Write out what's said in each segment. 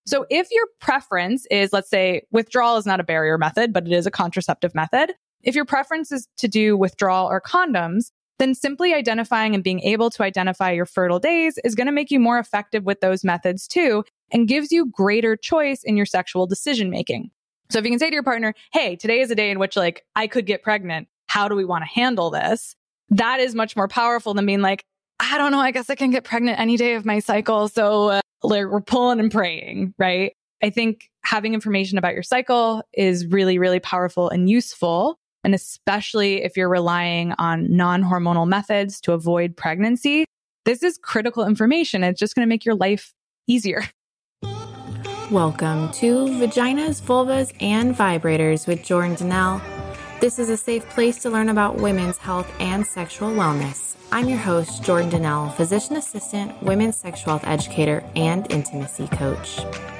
So if your preference is, let's say, withdrawal is not a barrier method, but it is a contraceptive method. If your preference is to do withdrawal or condoms, then simply identifying and being able to identify your fertile days is going to make you more effective with those methods too, and gives you greater choice in your sexual decision making. So if you can say to your partner, hey, today is a day in which I could get pregnant. How do we want to handle this? That is much more powerful than being like, I don't know, I guess I can get pregnant any day of my cycle. So we're pulling and praying, right? I think having information about your cycle is really, really powerful and useful. And especially if you're relying on non-hormonal methods to avoid pregnancy, this is critical information. It's just going to make your life easier. Welcome to Vaginas, Vulvas, and Vibrators with Jordan Donnell. This is a safe place to learn about women's health and sexual wellness. I'm your host, Jordan Donnell, physician assistant, women's sexual health educator, and intimacy coach.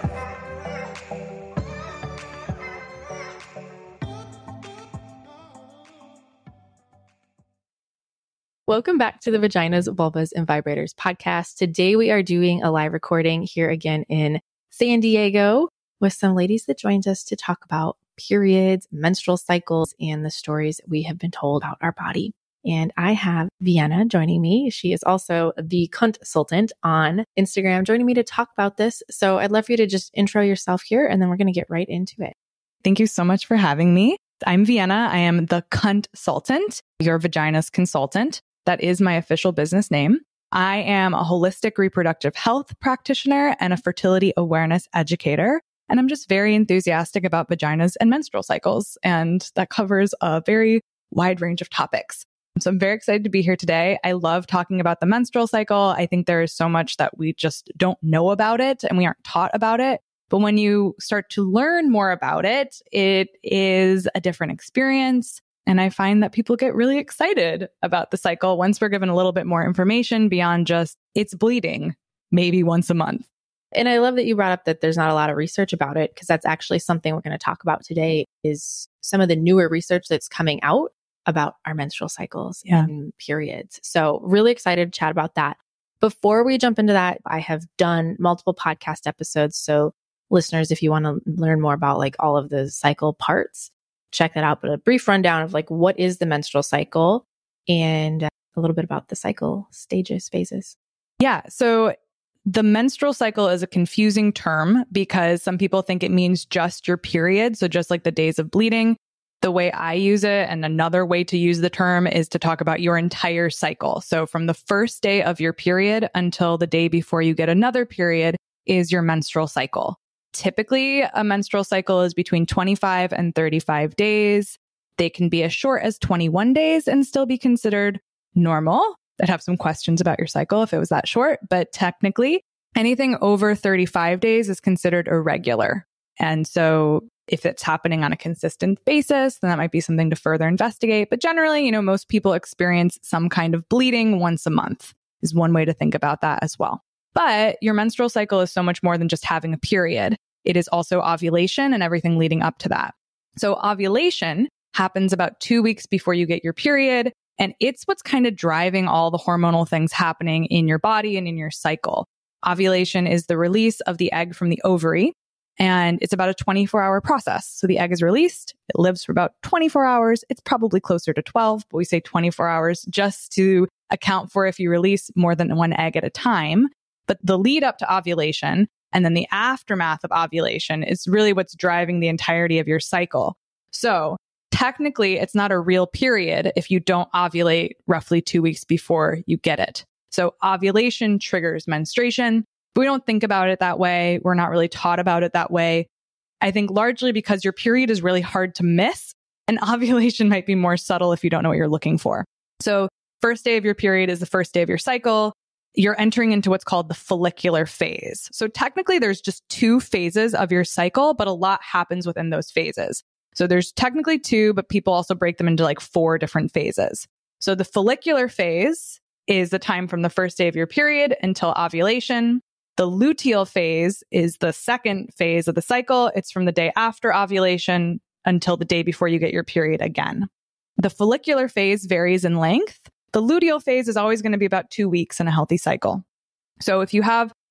Welcome back to the Vaginas, Vulvas, and Vibrators podcast. Today we are doing a live recording here again in San Diego with some ladies that joined us to talk about periods, menstrual cycles, and the stories we have been told about our body. And I have Vienna joining me. She is also the consultant on Instagram, joining me to talk about this. So I'd love for you to just intro yourself here, and then we're going to get right into it. Thank you so much for having me. I'm Vienna. I am the consultant, your Vaginas consultant. That is my official business name. I am a holistic reproductive health practitioner and a fertility awareness educator. And I'm just very enthusiastic about vaginas and menstrual cycles. And that covers a very wide range of topics. So I'm very excited to be here today. I love talking about the menstrual cycle. I think there is so much that we just don't know about it and we aren't taught about it. But when you start to learn more about it, it is a different experience. And I find that people get really excited about the cycle once we're given a little bit more information beyond just it's bleeding, maybe once a month. And I love that you brought up that there's not a lot of research about it, because that's actually something we're going to talk about today is some of the newer research that's coming out about our menstrual cycles and periods. So really excited to chat about that. Before we jump into that, I have done multiple podcast episodes. So listeners, if you want to learn more about all of the cycle parts, check that out. But a brief rundown of what is the menstrual cycle and a little bit about the cycle stages, phases. Yeah. So the menstrual cycle is a confusing term because some people think it means just your period. So just like the days of bleeding. The way I use it, and another way to use the term, is to talk about your entire cycle. So from the first day of your period until the day before you get another period is your menstrual cycle. Typically, a menstrual cycle is between 25 and 35 days. They can be as short as 21 days and still be considered normal. I'd have some questions about your cycle if it was that short, but technically, anything over 35 days is considered irregular. And so if it's happening on a consistent basis, then that might be something to further investigate. But generally, most people experience some kind of bleeding once a month is one way to think about that as well. But your menstrual cycle is so much more than just having a period. It is also ovulation and everything leading up to that. So ovulation happens about 2 weeks before you get your period. And it's what's kind of driving all the hormonal things happening in your body and in your cycle. Ovulation is the release of the egg from the ovary. And it's about a 24-hour process. So the egg is released. It lives for about 24 hours. It's probably closer to 12, but we say 24 hours just to account for if you release more than one egg at a time. But the lead up to ovulation and then the aftermath of ovulation is really what's driving the entirety of your cycle. So technically, it's not a real period if you don't ovulate roughly 2 weeks before you get it. So ovulation triggers menstruation. But we don't think about it that way. We're not really taught about it that way. I think largely because your period is really hard to miss, and ovulation might be more subtle if you don't know what you're looking for. So first day of your period is the first day of your cycle. You're entering into what's called the follicular phase. So technically there's just 2 phases of your cycle, but a lot happens within those phases. So there's technically 2, but people also break them into 4 different phases. So the follicular phase is the time from the first day of your period until ovulation. The luteal phase is the second phase of the cycle. It's from the day after ovulation until the day before you get your period again. The follicular phase varies in length. The luteal phase is always going to be about 2 weeks in a healthy cycle. So if you have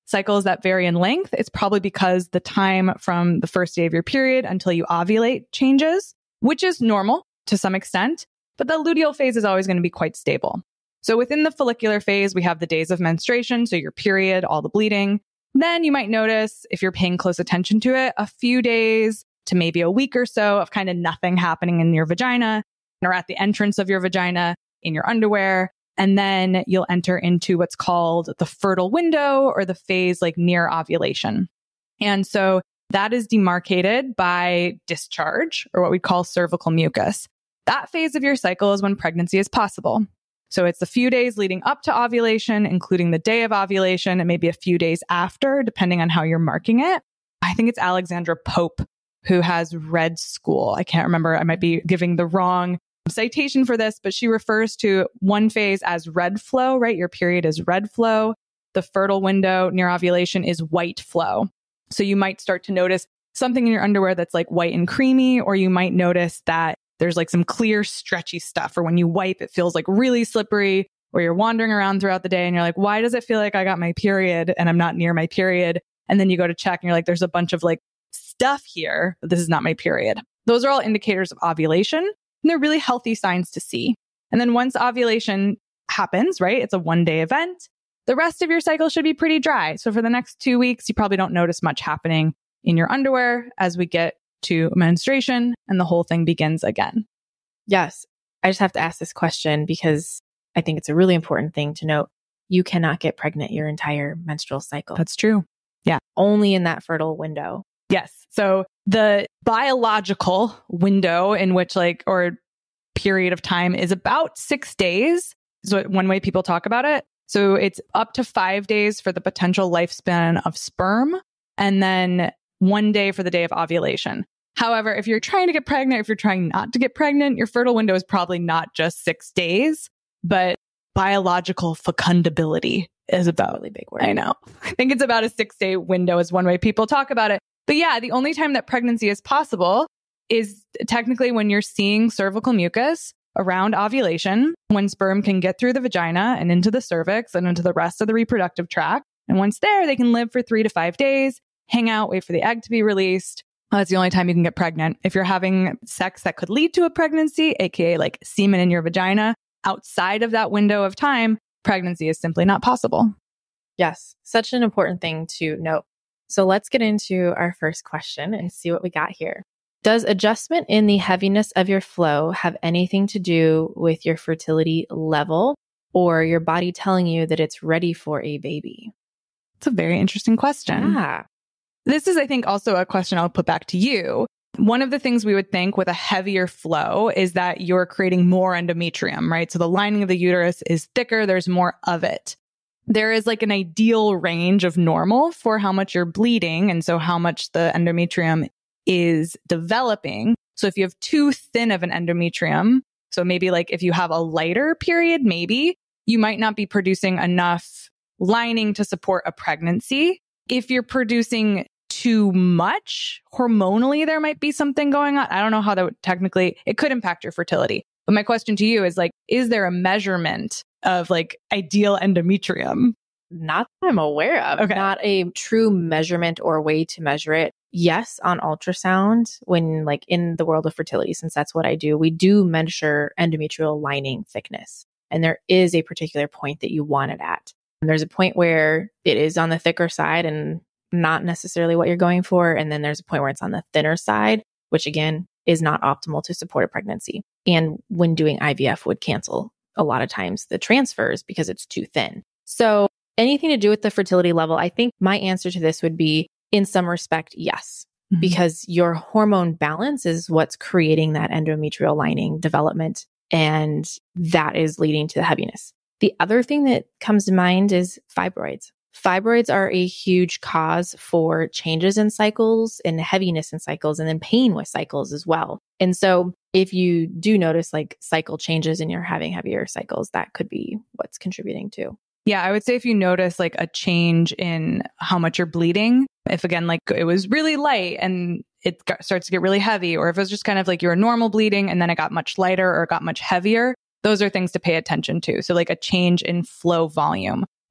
cycles that vary in length, it's probably because the time from the first day of your period until you ovulate changes, which is normal to some extent, but the luteal phase is always going to be quite stable. So within the follicular phase, we have the days of menstruation, so your period, all the bleeding. Then you might notice, if you're paying close attention to it, a few days to maybe a week or so of kind of nothing happening in your vagina or at the entrance of your vagina in your underwear. And then you'll enter into what's called the fertile window or the phase like near ovulation. And so that is demarcated by discharge or what we call cervical mucus. That phase of your cycle is when pregnancy is possible. So it's a few days leading up to ovulation, including the day of ovulation, and maybe a few days after, depending on how you're marking it. I think it's Alexandra Pope who has Red School. I can't remember. I might be giving the wrong citation for this, but she refers to one phase as red flow, right? Your period is red flow. The fertile window near ovulation is white flow. So you might start to notice something in your underwear that's like white and creamy, or you might notice that there's like some clear, stretchy stuff, or when you wipe, it feels like really slippery, or you're wandering around throughout the day and you're like, why does it feel like I got my period and I'm not near my period? And then you go to check and you're like, there's a bunch of like stuff here, but this is not my period. Those are all indicators of ovulation. And they're really healthy signs to see. And then once ovulation happens, right, it's a one-day event, the rest of your cycle should be pretty dry. So for the next 2 weeks, you probably don't notice much happening in your underwear as we get to menstruation and the whole thing begins again. Yes. I just have to ask this question because I think it's a really important thing to note. You cannot get pregnant your entire menstrual cycle. That's true. Yeah. Only in that fertile window. Yes. So the biological window in which or period of time is about 6 days is one way people talk about it. So it's up to 5 days for the potential lifespan of sperm and then 1 day for the day of ovulation. However, if you're trying to get pregnant, if you're trying not to get pregnant, your fertile window is probably not just 6 days, but biological fecundability is about a really big word. I know. I think it's about a 6-day window is one way people talk about it. But yeah, the only time that pregnancy is possible is technically when you're seeing cervical mucus around ovulation, when sperm can get through the vagina and into the cervix and into the rest of the reproductive tract. And once there, they can live for 3 to 5 days, hang out, wait for the egg to be released. That's the only time you can get pregnant. If you're having sex that could lead to a pregnancy, aka like semen in your vagina, outside of that window of time, pregnancy is simply not possible. Yes, such an important thing to note. So let's get into our first question and see what we got here. Does adjustment in the heaviness of your flow have anything to do with your fertility level or your body telling you that it's ready for a baby? It's a very interesting question. Yeah. This is, I think, also a question I'll put back to you. One of the things we would think with a heavier flow is that you're creating more endometrium, right? So the lining of the uterus is thicker. There's more of it. There is like an ideal range of normal for how much you're bleeding. And so how much the endometrium is developing. So if you have too thin of an endometrium, so maybe like if you have a lighter period, maybe you might not be producing enough lining to support a pregnancy. If you're producing too much hormonally, there might be something going on. I don't know how that would technically, it could impact your fertility. But my question to you is is there a measurement of ideal endometrium? Not that I'm aware of. Okay. Not a true measurement or way to measure it. Yes, on ultrasound, when in the world of fertility, since that's what I do, we do measure endometrial lining thickness. And there is a particular point that you want it at. And there's a point where it is on the thicker side and not necessarily what you're going for. And then there's a point where it's on the thinner side, which again is not optimal to support a pregnancy. And when doing IVF would cancel a lot of times the transfers because it's too thin. So anything to do with the fertility level, I think my answer to this would be in some respect, yes, because your hormone balance is what's creating that endometrial lining development. And that is leading to the heaviness. The other thing that comes to mind is fibroids. Fibroids are a huge cause for changes in cycles and heaviness in cycles and then pain with cycles as well. And so if you do notice cycle changes and you're having heavier cycles, that could be what's contributing too. Yeah, I would say if you notice a change in how much you're bleeding, if again, it was really light and it starts to get really heavy, or if it was just kind of you were normal bleeding and then it got much lighter or got much heavier, those are things to pay attention to. So a change in flow volume.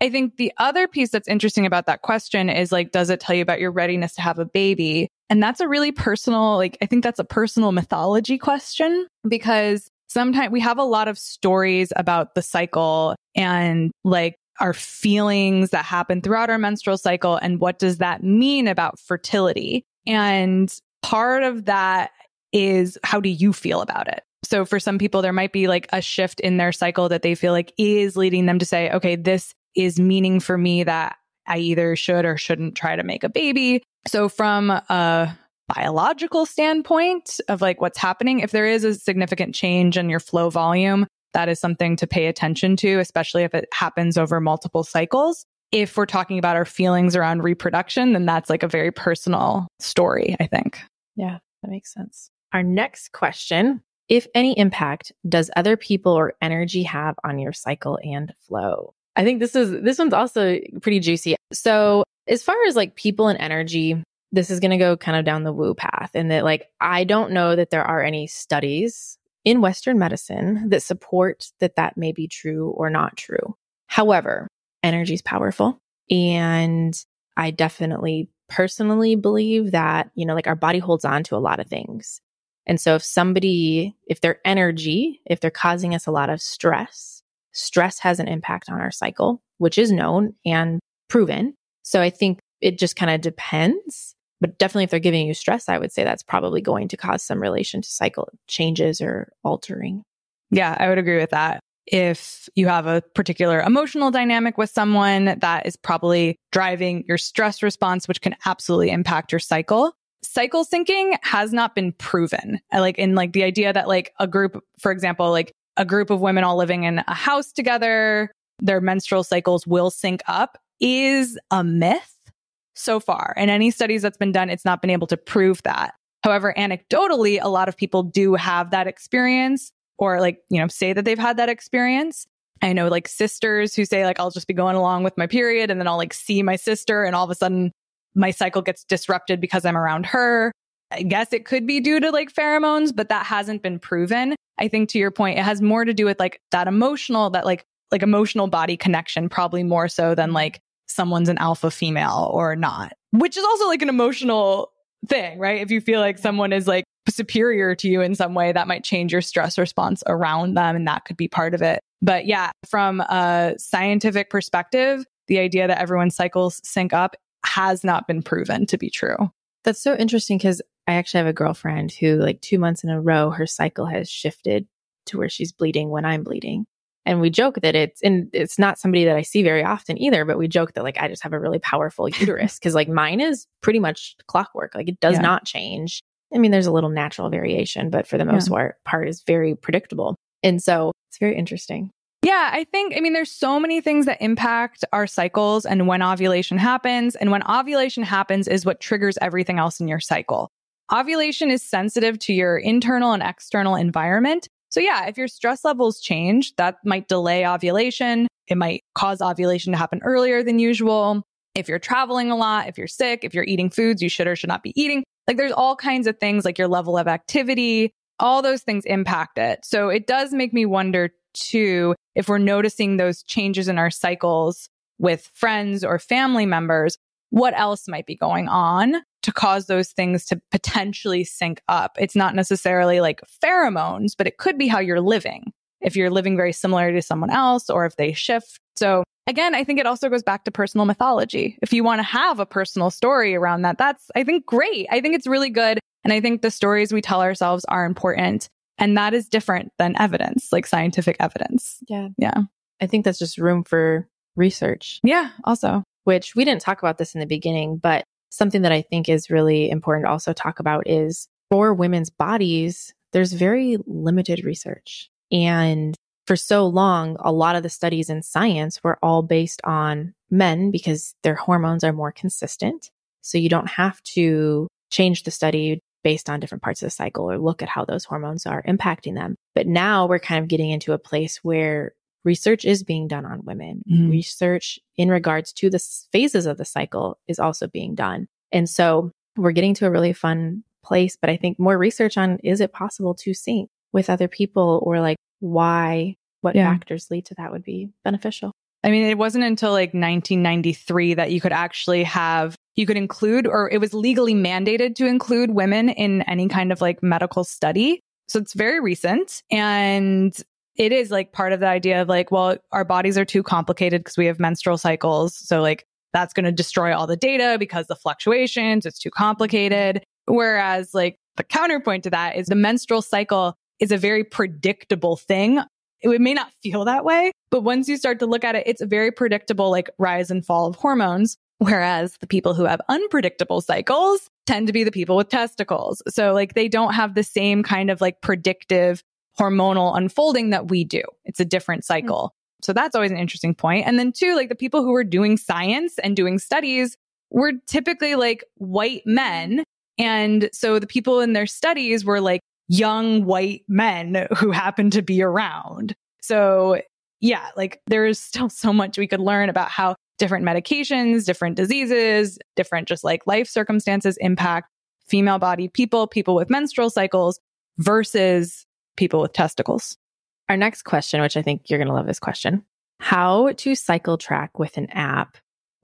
I think the other piece that's interesting about that question is like, does it tell you about your readiness to have a baby? And that's a really personal, like, I think that's a personal mythology question, because sometimes we have a lot of stories about the cycle and like our feelings that happen throughout our menstrual cycle. And what does that mean about fertility? And part of that is, how do you feel about it? So for some people, there might be like a shift in their cycle that they feel like is leading them to say, okay, this is meaning for me that I either should or shouldn't try to make a baby. So from a biological standpoint of like what's happening, if there is a significant change in your flow volume, that is something to pay attention to, especially if it happens over multiple cycles. If we're talking about our feelings around reproduction, then that's like a very personal story, I think. Yeah, that makes sense. Our next question: if any impact does other people or energy have on your cycle and flow? I think this one's also pretty juicy. So as far as like people and energy, this is going to go kind of down the woo path. And that like, I don't know that there are any studies in Western medicine that support that that may be true or not true. However, energy is powerful. And I definitely personally believe that, you know, like our body holds on to a lot of things. And so if their energy, if they're causing us a lot of stress has an impact on our cycle, which is known and proven. So I think it just kind of depends. But definitely if they're giving you stress, I would say that's probably going to cause some relation to cycle changes or altering. Yeah, I would agree with that. If you have a particular emotional dynamic with someone, that is probably driving your stress response, which can absolutely impact your cycle. Cycle syncing has not been proven. Like in like the idea that like a group, for example, like a group of women all living in a house together, their menstrual cycles will sync up is a myth so far. In any studies that's been done, it's not been able to prove that. However, anecdotally, a lot of people do have that experience or like, you know, say that they've had that experience. I know like sisters who say like, I'll just be going along with my period and then I'll like see my sister and all of a sudden my cycle gets disrupted because I'm around her. I guess it could be due to like pheromones, but that hasn't been proven. I think to your point, it has more to do with like that emotional, that like emotional body connection, probably more so than like someone's an alpha female or not, which is also like an emotional thing, right? If you feel like someone is like superior to you in some way, that might change your stress response around them. And that could be part of it. But yeah, from a scientific perspective, the idea that everyone's cycles sync up has not been proven to be true. That's so interesting because I actually have a girlfriend who like 2 months in a row, her cycle has shifted to where she's bleeding when I'm bleeding. And we joke that it's not somebody that I see very often either, but we joke that like, I just have a really powerful uterus because like mine is pretty much clockwork. Like it does not change. I mean, there's a little natural variation, but for the most part is very predictable. And so it's very interesting. Yeah, I mean, there's so many things that impact our cycles and when ovulation happens. And when ovulation happens is what triggers everything else in your cycle. Ovulation is sensitive to your internal and external environment. So yeah, if your stress levels change, that might delay ovulation. It might cause ovulation to happen earlier than usual. If you're traveling a lot, if you're sick, if you're eating foods you should or should not be eating, like there's all kinds of things like your level of activity, all those things impact it. So it does make me wonder too, if we're noticing those changes in our cycles with friends or family members, what else might be going on to cause those things to potentially sync up? It's not necessarily like pheromones, but it could be how you're living. If you're living very similar to someone else or if they shift. So again, I think it also goes back to personal mythology. If you want to have a personal story around that, that's, I think, great. I think it's really good. And I think the stories we tell ourselves are important. And that is different than evidence, like scientific evidence. Yeah. Yeah. I think that's just room for research. Yeah. Also, which we didn't talk about this in the beginning, but something that I think is really important to also talk about is for women's bodies, there's very limited research. And for so long, a lot of the studies in science were all based on men because their hormones are more consistent. So you don't have to change the study based on different parts of the cycle or look at how those hormones are impacting them. But now we're kind of getting into a place where research is being done on women. Mm-hmm. Research in regards to the phases of the cycle is also being done. And so we're getting to a really fun place, but I think more research on, is it possible to sync with other people or like what factors lead to that would be beneficial. I mean, it wasn't until like 1993 that you could include, or it was legally mandated to include women in any kind of like medical study. So it's very recent. And it is like part of the idea of like, well, our bodies are too complicated because we have menstrual cycles. So like that's going to destroy all the data because the fluctuations, it's too complicated. Whereas like the counterpoint to that is the menstrual cycle is a very predictable thing. It may not feel that way, but once you start to look at it, it's a very predictable like rise and fall of hormones. Whereas the people who have unpredictable cycles tend to be the people with testicles. So like they don't have the same kind of like predictive hormonal unfolding that we do. It's a different cycle. So that's always an interesting point. And then two, like the people who were doing science and doing studies were typically like white men. And so the people in their studies were like young white men who happened to be around. So yeah, like there is still so much we could learn about how different medications, different diseases, different just like life circumstances impact female-bodied people, people with menstrual cycles versus people with testicles. Our next question, which I think you're going to love this question, how to cycle track with an app,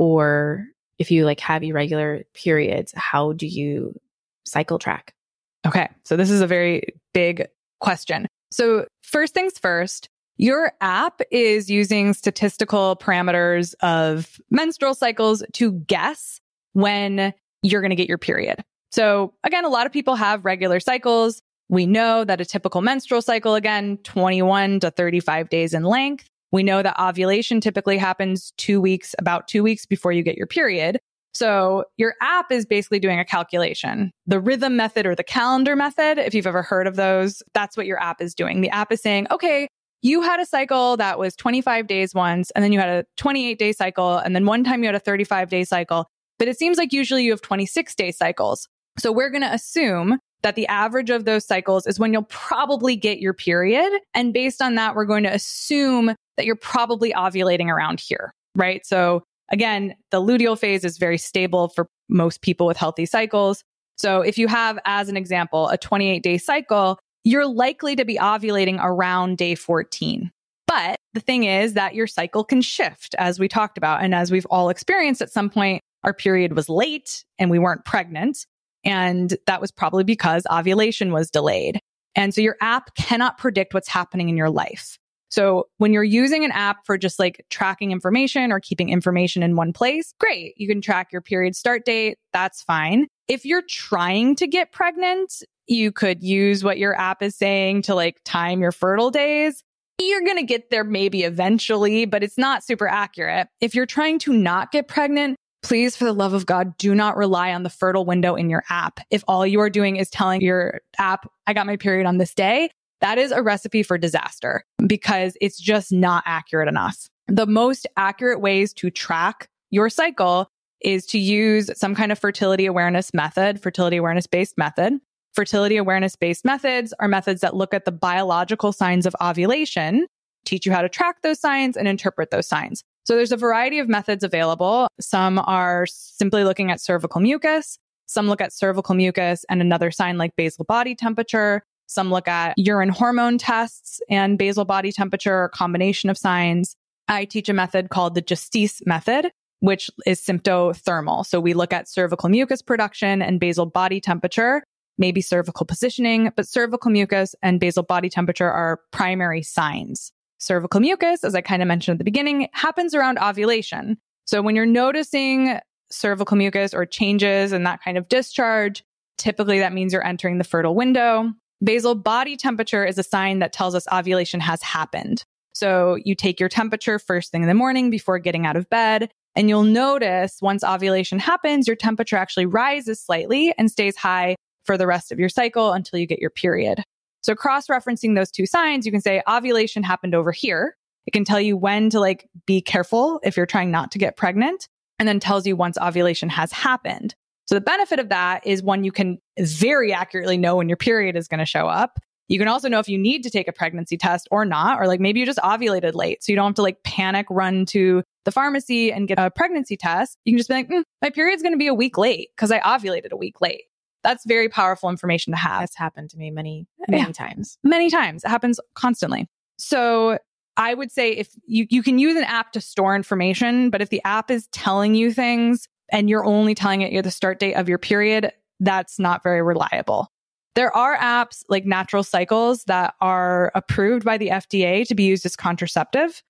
or if you like have irregular periods, how do you cycle track? Okay, so this is a very big question. So first things first, your app is using statistical parameters of menstrual cycles to guess when you're going to get your period. So again, a lot of people have regular cycles. We know that a typical menstrual cycle, again, 21 to 35 days in length. We know that ovulation typically happens about 2 weeks before you get your period. So your app is basically doing a calculation. The rhythm method or the calendar method, if you've ever heard of those, that's what your app is doing. The app is saying, okay, you had a cycle that was 25 days once, and then you had a 28-day cycle, and then one time you had a 35-day cycle. But it seems like usually you have 26-day cycles. So we're going to assume that the average of those cycles is when you'll probably get your period. And based on that, we're going to assume that you're probably ovulating around here, right? So again, the luteal phase is very stable for most people with healthy cycles. So if you have, as an example, a 28-day cycle, you're likely to be ovulating around day 14. But the thing is that your cycle can shift, as we talked about. And as we've all experienced at some point, our period was late and we weren't pregnant. And that was probably because ovulation was delayed. And so your app cannot predict what's happening in your life. So when you're using an app for just like tracking information or keeping information in one place, great. You can track your period start date. That's fine. If you're trying to get pregnant, you could use what your app is saying to like time your fertile days. You're going to get there maybe eventually, but it's not super accurate. If you're trying to not get pregnant, please, for the love of God, do not rely on the fertile window in your app. If all you are doing is telling your app, I got my period on this day, that is a recipe for disaster because it's just not accurate enough. The most accurate ways to track your cycle is to use some kind of fertility awareness method, fertility awareness-based method. Fertility awareness-based methods are methods that look at the biological signs of ovulation, teach you how to track those signs and interpret those signs. So there's a variety of methods available. Some are simply looking at cervical mucus. Some look at cervical mucus and another sign like basal body temperature. Some look at urine hormone tests and basal body temperature, or a combination of signs. I teach a method called the Justice method, which is symptothermal. So we look at cervical mucus production and basal body temperature, maybe cervical positioning, but cervical mucus and basal body temperature are primary signs. Cervical mucus, as I kind of mentioned at the beginning, happens around ovulation. So when you're noticing cervical mucus or changes in that kind of discharge, typically that means you're entering the fertile window. Basal body temperature is a sign that tells us ovulation has happened. So you take your temperature first thing in the morning before getting out of bed, and you'll notice once ovulation happens, your temperature actually rises slightly and stays high for the rest of your cycle until you get your period. So cross-referencing those two signs, you can say ovulation happened over here. It can tell you when to like be careful if you're trying not to get pregnant, and then tells you once ovulation has happened. So the benefit of that is one, you can very accurately know when your period is going to show up. You can also know if you need to take a pregnancy test or not, or like maybe you just ovulated late. So you don't have to like panic, run to the pharmacy and get a pregnancy test. You can just be like, my period's going to be a week late because I ovulated a week late. That's very powerful information to have. That's happened to me many times. Many times. It happens constantly. So I would say if you can use an app to store information, but if the app is telling you things and you're only telling it you're the start date of your period, that's not very reliable. There are apps like Natural Cycles that are approved by the FDA to be used as contraceptive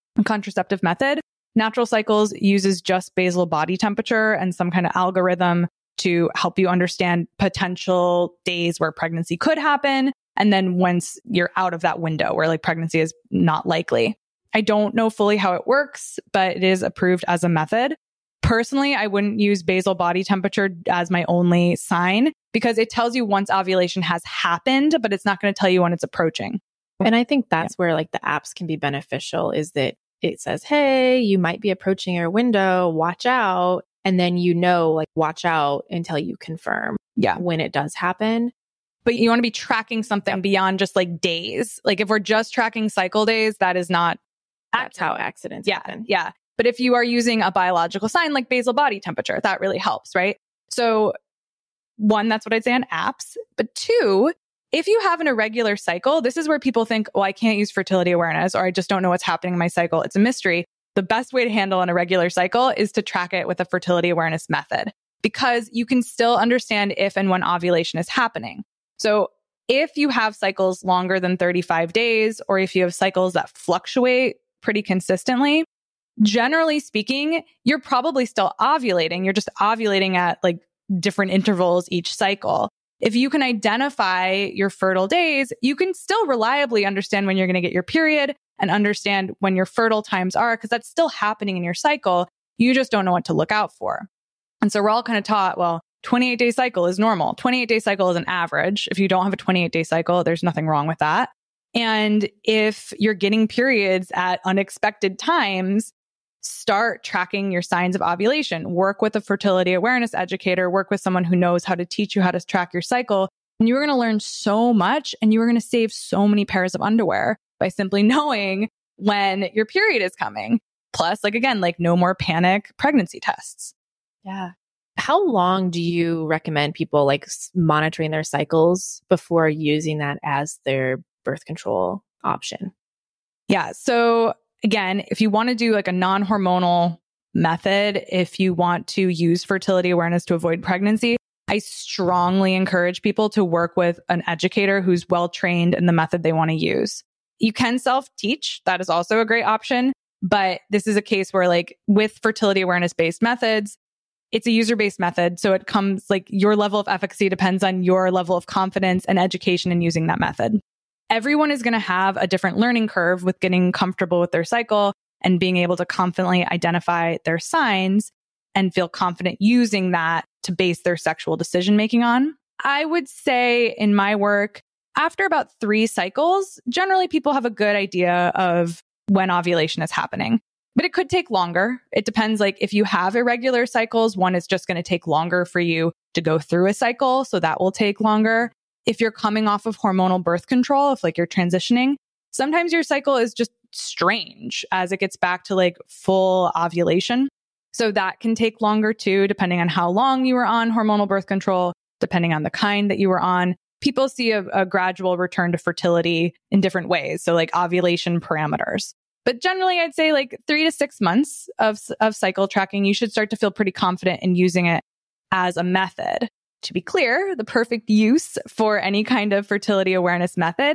method. Natural Cycles uses just basal body temperature and some kind of algorithm to help you understand potential days where pregnancy could happen. And then once you're out of that window where like pregnancy is not likely. I don't know fully how it works, but it is approved as a method. Personally, I wouldn't use basal body temperature as my only sign because it tells you once ovulation has happened, but it's not going to tell you when it's approaching. And I think that's where like the apps can be beneficial is that it says, hey, you might be approaching your window, watch out. And then, like watch out until you confirm when it does happen. But you want to be tracking something beyond just like days. Like if we're just tracking cycle days, that is not. That's how accidents happen. Yeah. But if you are using a biological sign like basal body temperature, that really helps, right? So one, that's what I'd say on apps. But two, if you have an irregular cycle, this is where people think, well, I can't use fertility awareness, or I just don't know what's happening in my cycle. It's a mystery. The best way to handle an irregular cycle is to track it with a fertility awareness method because you can still understand if and when ovulation is happening. So if you have cycles longer than 35 days, or if you have cycles that fluctuate pretty consistently, generally speaking, you're probably still ovulating. You're just ovulating at like different intervals each cycle. If you can identify your fertile days, you can still reliably understand when you're going to get your period and understand when your fertile times are, because that's still happening in your cycle. You just don't know what to look out for. And so we're all kind of taught, well, 28-day cycle is normal. 28-day cycle is an average. If you don't have a 28-day cycle, there's nothing wrong with that. And if you're getting periods at unexpected times, start tracking your signs of ovulation. Work with a fertility awareness educator, work with someone who knows how to teach you how to track your cycle. And you're going to learn so much, and you are going to save so many pairs of underwear by simply knowing when your period is coming. Plus, like, again, like no more panic pregnancy tests. Yeah. How long do you recommend people like monitoring their cycles before using that as their birth control option? Yeah. So again, if you want to do like a non-hormonal method, if you want to use fertility awareness to avoid pregnancy, I strongly encourage people to work with an educator who's well-trained in the method they want to use. You can self-teach. That is also a great option. But this is a case where like with fertility awareness-based methods, it's a user-based method. So it comes like your level of efficacy depends on your level of confidence and education in using that method. Everyone is going to have a different learning curve with getting comfortable with their cycle and being able to confidently identify their signs and feel confident using that to base their sexual decision-making on. I would say in my work, after about 3 cycles, generally people have a good idea of when ovulation is happening. But it could take longer. It depends. Like if you have irregular cycles, one is just going to take longer for you to go through a cycle. So that will take longer. If you're coming off of hormonal birth control, if like you're transitioning, sometimes your cycle is just strange as it gets back to like full ovulation. So that can take longer too, depending on how long you were on hormonal birth control, depending on the kind that you were on. People see a gradual return to fertility in different ways. So like ovulation parameters. But generally, I'd say like 3 to 6 months of cycle tracking, you should start to feel pretty confident in using it as a method. To be clear, the perfect use for any kind of fertility awareness method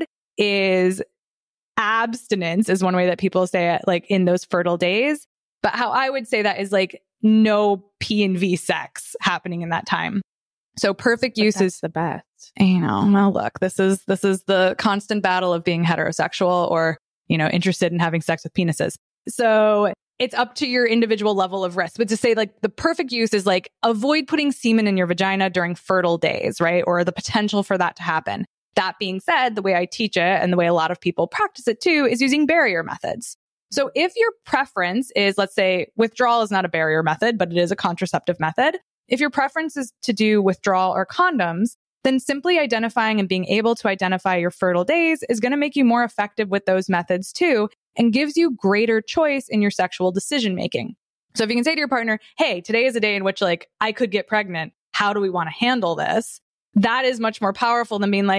is abstinence is one way that people say it, like in those fertile days. But how I would say that is like no P and V sex happening in that time. So perfect use is the best. Well, look, this is the constant battle of being heterosexual or interested in having sex with penises. So it's up to your individual level of risk. But to say like the perfect use is like avoid putting semen in your vagina during fertile days, right? Or the potential for that to happen. That being said, the way I teach it and the way a lot of people practice it too is using barrier methods. So if your preference is, let's say withdrawal is not a barrier method, but it is a contraceptive method. If your preference is to do withdrawal or condoms, then simply identifying and being able to identify your fertile days is going to make you more effective with those methods too, and gives you greater choice in your sexual decision making. So if you can say to your partner, hey, today is a day in which like I could get pregnant. How do we want to handle this? That is much more powerful than being like,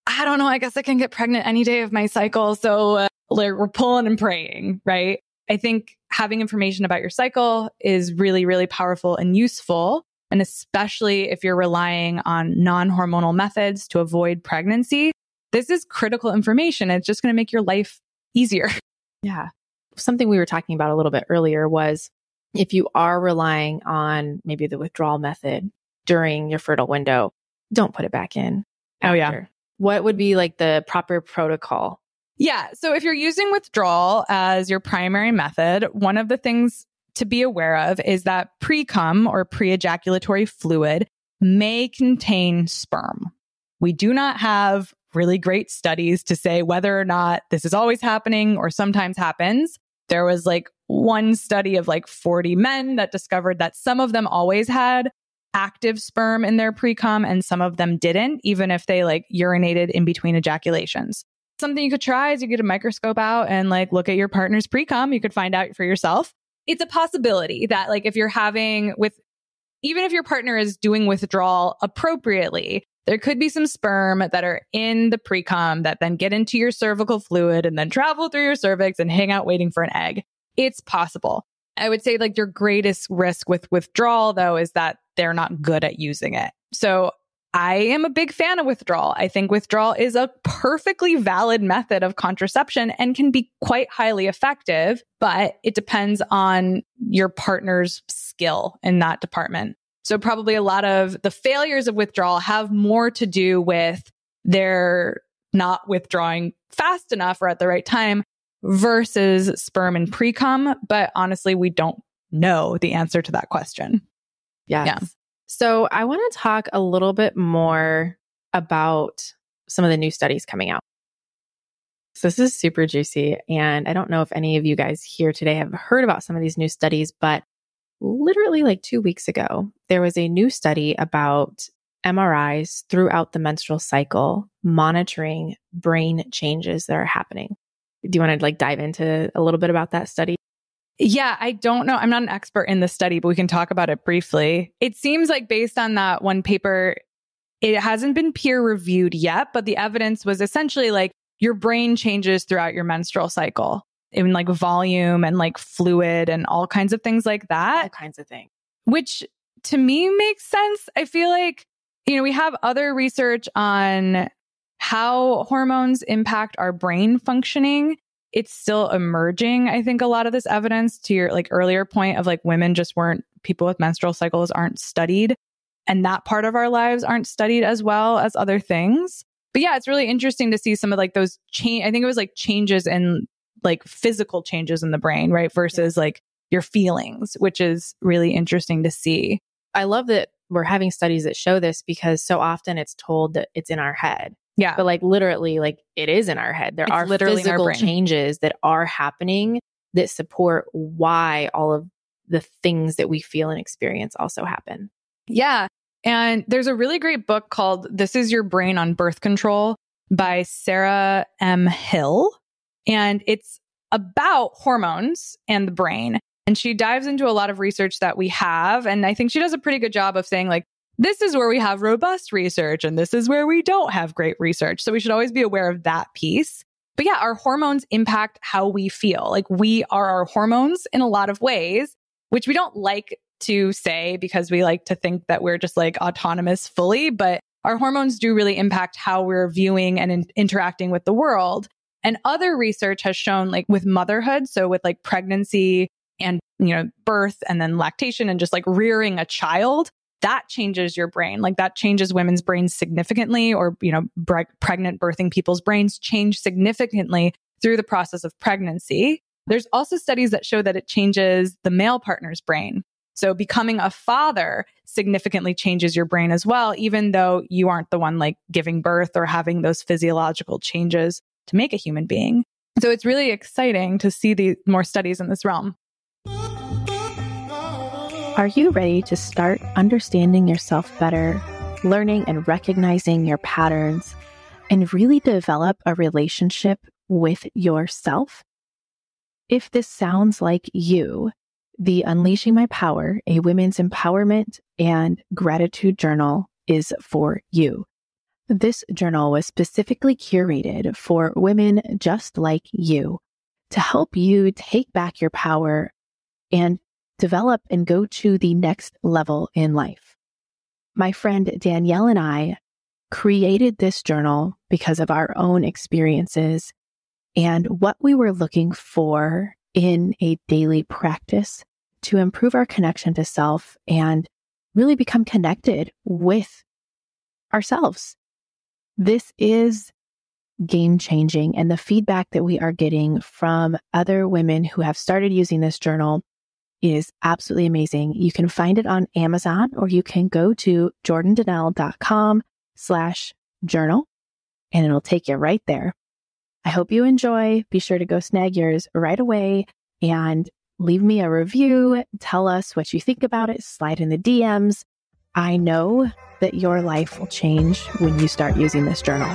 I don't know, I guess I can get pregnant any day of my cycle. So we're pulling and praying, right? I think having information about your cycle is really, really powerful and useful. And especially if you're relying on non-hormonal methods to avoid pregnancy, this is critical information. It's just going to make your life easier. Yeah. Something we were talking about a little bit earlier was if you are relying on maybe the withdrawal method during your fertile window, don't put it back in. Oh, yeah. What would be like the proper protocol? Yeah. So if you're using withdrawal as your primary method, one of the things to be aware of is that pre-cum or pre-ejaculatory fluid may contain sperm. We do not have really great studies to say whether or not this is always happening or sometimes happens. There was like one study of like 40 men that discovered that some of them always had active sperm in their pre-cum and some of them didn't, even if they like urinated in between ejaculations. Something you could try is you get a microscope out and like look at your partner's pre-cum. You could find out for yourself. It's a possibility that like if you're having even if your partner is doing withdrawal appropriately, there could be some sperm that are in the pre-cum that then get into your cervical fluid and then travel through your cervix and hang out waiting for an egg. It's possible. I would say like your greatest risk with withdrawal though is that they're not good at using it. So I am a big fan of withdrawal. I think withdrawal is a perfectly valid method of contraception and can be quite highly effective, but it depends on your partner's skill in that department. So probably a lot of the failures of withdrawal have more to do with their not withdrawing fast enough or at the right time versus sperm and pre-cum. But honestly, we don't know the answer to that question. Yes. Yeah. So I want to talk a little bit more about some of the new studies coming out. So this is super juicy. And I don't know if any of you guys here today have heard about some of these new studies, but literally like 2 weeks ago, there was a new study about MRIs throughout the menstrual cycle, monitoring brain changes that are happening. Do you want to like dive into a little bit about that study? Yeah, I don't know. I'm not an expert in the study, but we can talk about it briefly. It seems like based on that one paper, it hasn't been peer reviewed yet, but the evidence was essentially like your brain changes throughout your menstrual cycle in like volume and like fluid and all kinds of things like that. All kinds of things. Which to me makes sense. I feel like, we have other research on how hormones impact our brain functioning. It's still emerging. I think a lot of this evidence to your like earlier point of like people with menstrual cycles aren't studied and that part of our lives aren't studied as well as other things. But yeah, it's really interesting to see some of like those I think it was like changes in like physical changes in the brain, right? Versus like your feelings, which is really interesting to see. I love that we're having studies that show this because so often it's told that it's in our head. Yeah. But like literally, like it is in our head. There are physical changes that are happening that support why all of the things that we feel and experience also happen. Yeah. And there's a really great book called This Is Your Brain on Birth Control by Sarah M. Hill. And it's about hormones and the brain. And she dives into a lot of research that we have. And I think she does a pretty good job of saying like, this is where we have robust research and this is where we don't have great research. So we should always be aware of that piece. But yeah, our hormones impact how we feel. Like we are our hormones in a lot of ways, which we don't like to say because we like to think that we're just like autonomous fully. But our hormones do really impact how we're viewing and interacting with the world. And other research has shown like with motherhood, so with like pregnancy and, birth and then lactation and just like rearing a child, that changes your brain. Like that changes women's brains significantly, or, pregnant birthing people's brains change significantly through the process of pregnancy. There's also studies that show that it changes the male partner's brain. So becoming a father significantly changes your brain as well, even though you aren't the one like giving birth or having those physiological changes to make a human being. So it's really exciting to see the more studies in this realm. Are you ready to start understanding yourself better, learning and recognizing your patterns, and really develop a relationship with yourself? If this sounds like you, the Unleashing My Power, a women's empowerment and gratitude journal is for you. This journal was specifically curated for women just like you to help you take back your power and develop and go to the next level in life. My friend Danielle and I created this journal because of our own experiences and what we were looking for in a daily practice to improve our connection to self and really become connected with ourselves. This is game changing, and the feedback that we are getting from other women who have started using this journal is absolutely amazing. You can find it on Amazon, or you can go to jordandannelle.com/journal and it'll take you right there. I hope you enjoy. Be sure to go snag yours right away and leave me a review. Tell us what you think about it. Slide in the DMs. I know that your life will change when you start using this journal.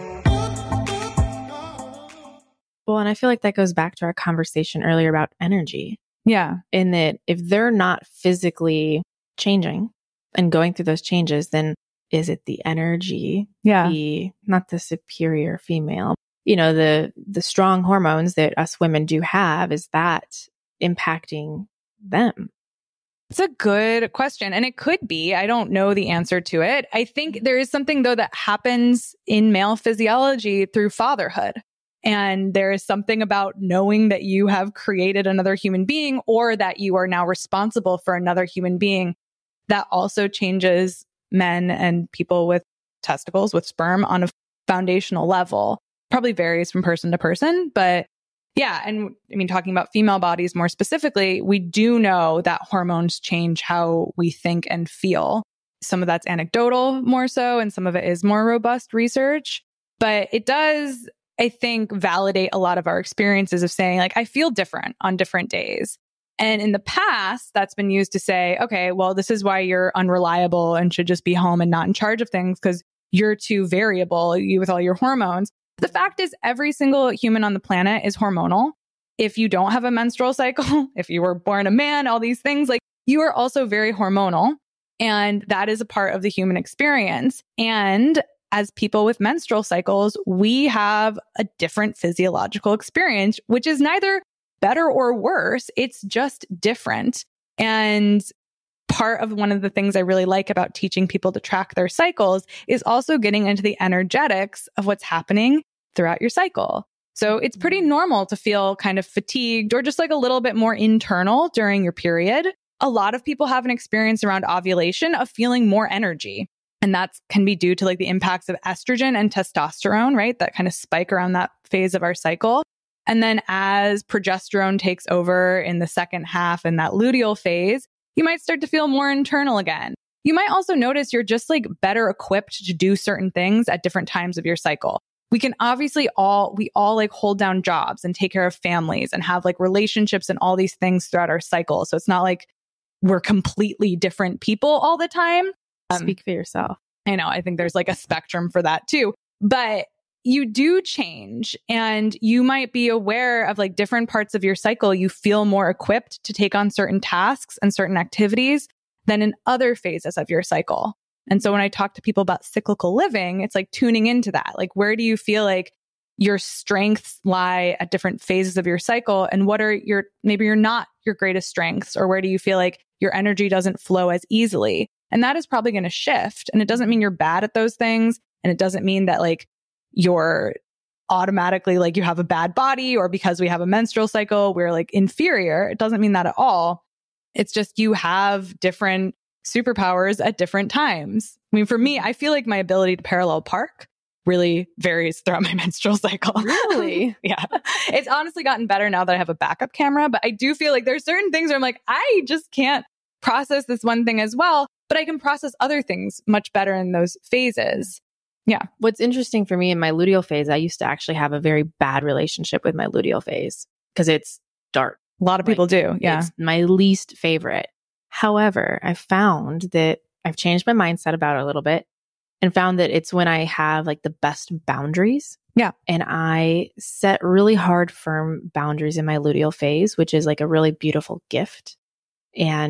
Well, and I feel like that goes back to our conversation earlier about energy. Yeah. In that if they're not physically changing and going through those changes, then is it the energy? Yeah. Not the superior female. The strong hormones that us women do have, is that impacting them? It's a good question. And it could be. I don't know the answer to it. I think there is something, though, that happens in male physiology through fatherhood. And there is something about knowing that you have created another human being, or that you are now responsible for another human being, that also changes men and people with testicles, with sperm, on a foundational level. Probably varies from person to person, but yeah. And I mean, talking about female bodies more specifically, we do know that hormones change how we think and feel. Some of that's anecdotal more so, and some of it is more robust research, but it does, I think, validate a lot of our experiences of saying, like, I feel different on different days. And in the past, that's been used to say, okay, well, this is why you're unreliable and should just be home and not in charge of things because you're too variable, you with all your hormones. The fact is, every single human on the planet is hormonal. If you don't have a menstrual cycle, if you were born a man, all these things, like, you are also very hormonal. And that is a part of the human experience. And as people with menstrual cycles, we have a different physiological experience, which is neither better or worse. It's just different. And part of one of the things I really like about teaching people to track their cycles is also getting into the energetics of what's happening throughout your cycle. So it's pretty normal to feel kind of fatigued or just like a little bit more internal during your period. A lot of people have an experience around ovulation of feeling more energy. And that can be due to like the impacts of estrogen and testosterone, right? That kind of spike around that phase of our cycle. And then as progesterone takes over in the second half and that luteal phase, you might start to feel more internal again. You might also notice you're just like better equipped to do certain things at different times of your cycle. We can obviously we all like hold down jobs and take care of families and have like relationships and all these things throughout our cycle. So it's not like we're completely different people all the time. Speak for yourself. I know. I think there's like a spectrum for that too, but you do change, and you might be aware of like different parts of your cycle. You feel more equipped to take on certain tasks and certain activities than in other phases of your cycle. And so when I talk to people about cyclical living, it's like tuning into that. Like, where do you feel like your strengths lie at different phases of your cycle? And what are maybe you're not your greatest strengths, or where do you feel like your energy doesn't flow as easily? And that is probably going to shift. And it doesn't mean you're bad at those things. And it doesn't mean that like you're automatically like you have a bad body, or because we have a menstrual cycle, we're like inferior. It doesn't mean that at all. It's just you have different superpowers at different times. I mean, for me, I feel like my ability to parallel park really varies throughout my menstrual cycle. Really? Yeah. It's honestly gotten better now that I have a backup camera, but I do feel like there's certain things where I'm like, I just can't process this one thing as well, but I can process other things much better in those phases. Yeah. What's interesting for me in my luteal phase, I used to actually have a very bad relationship with my luteal phase because it's dark. A lot of people do. Yeah. It's my least favorite. However, I found that I've changed my mindset about it a little bit and found that it's when I have like the best boundaries. Yeah. And I set really hard, firm boundaries in my luteal phase, which is like a really beautiful gift. And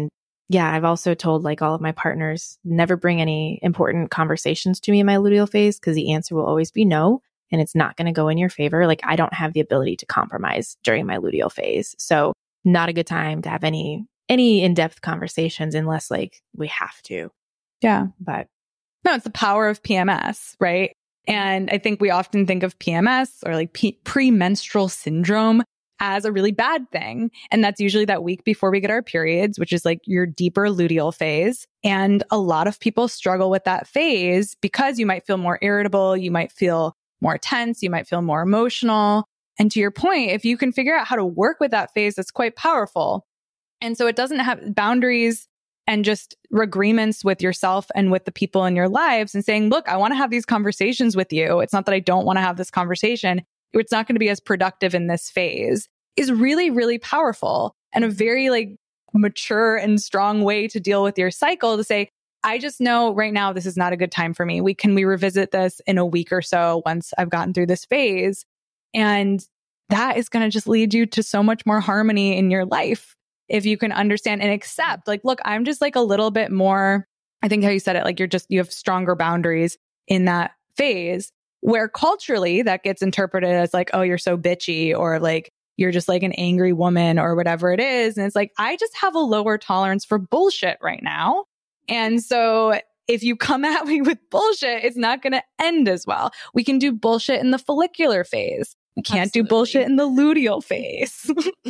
yeah, I've also told like all of my partners, never bring any important conversations to me in my luteal phase because the answer will always be no. And it's not going to go in your favor. Like I don't have the ability to compromise during my luteal phase. So not a good time to have any in-depth conversations unless like we have to. Yeah. But no, it's the power of PMS, right? And I think we often think of PMS or like premenstrual syndrome as a really bad thing. And that's usually that week before we get our periods, which is like your deeper luteal phase. And a lot of people struggle with that phase because you might feel more irritable, you might feel more tense, you might feel more emotional. And to your point, if you can figure out how to work with that phase, that's quite powerful. And so it doesn't have boundaries and just agreements with yourself and with the people in your lives and saying, look, I want to have these conversations with you. It's not that I don't want to have this conversation. It's not going to be as productive in this phase is really, really powerful and a very like mature and strong way to deal with your cycle to say, I just know right now this is not a good time for me. Can we revisit this in a week or so once I've gotten through this phase? And that is going to just lead you to so much more harmony in your life. If you can understand and accept, like, look, I'm just like a little bit more, I think how you said it, like you have stronger boundaries in that phase where culturally that gets interpreted as like, oh, you're so bitchy or like, you're just like an angry woman or whatever it is. And it's like, I just have a lower tolerance for bullshit right now. And so if you come at me with bullshit, it's not going to end as well. We can do bullshit in the follicular phase. We can't do bullshit in the luteal phase.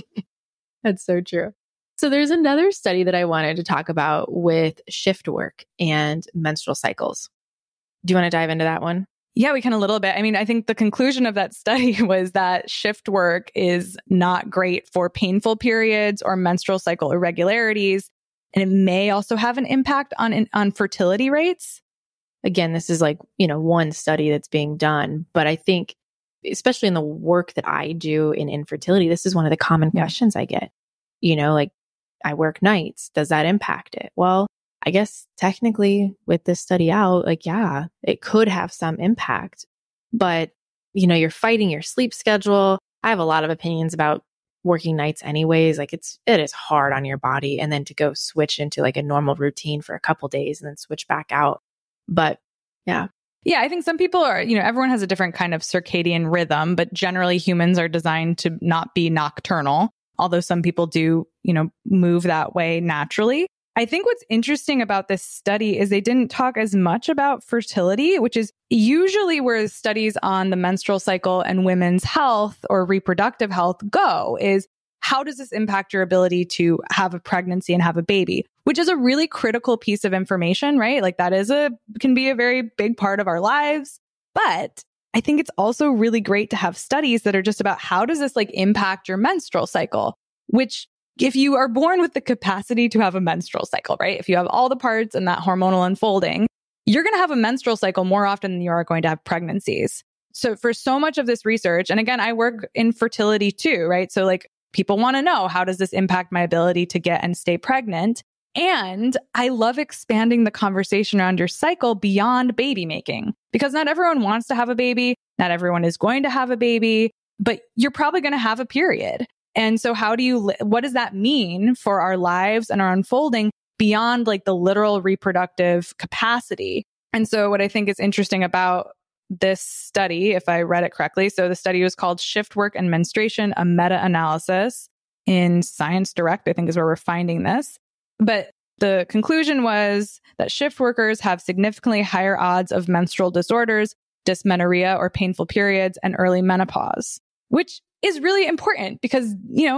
That's so true. So there's another study that I wanted to talk about with shift work and menstrual cycles. Do you want to dive into that one? Yeah, we can a little bit. I mean, I think the conclusion of that study was that shift work is not great for painful periods or menstrual cycle irregularities. And it may also have an impact on fertility rates. Again, this is like, one study that's being done. But I think, especially in the work that I do in infertility, this is one of the common questions I get. Like, I work nights. Does that impact it? Well, I guess technically with this study out, like, yeah, it could have some impact, but you're fighting your sleep schedule. I have a lot of opinions about working nights anyways. Like it is hard on your body. And then to go switch into like a normal routine for a couple days and then switch back out. But yeah. Yeah, I think some people are, everyone has a different kind of circadian rhythm, but generally humans are designed to not be nocturnal. Although some people do, move that way naturally. I think what's interesting about this study is they didn't talk as much about fertility, which is usually where studies on the menstrual cycle and women's health or reproductive health go, is how does this impact your ability to have a pregnancy and have a baby, which is a really critical piece of information, right? Like that can be a very big part of our lives. But I think it's also really great to have studies that are just about how does this like impact your menstrual cycle, which if you are born with the capacity to have a menstrual cycle, right? If you have all the parts and that hormonal unfolding, you're going to have a menstrual cycle more often than you are going to have pregnancies. So for so much of this research, and again, I work in fertility too, right? So like people want to know, how does this impact my ability to get and stay pregnant? And I love expanding the conversation around your cycle beyond baby making, because not everyone wants to have a baby. Not everyone is going to have a baby, but you're probably going to have a period. And so what does that mean for our lives and our unfolding beyond like the literal reproductive capacity? And so what I think is interesting about this study, if I read it correctly, so the study was called Shift Work and Menstruation, a meta-analysis in Science Direct, I think is where we're finding this. But the conclusion was that shift workers have significantly higher odds of menstrual disorders, dysmenorrhea or painful periods, and early menopause, which is really important because,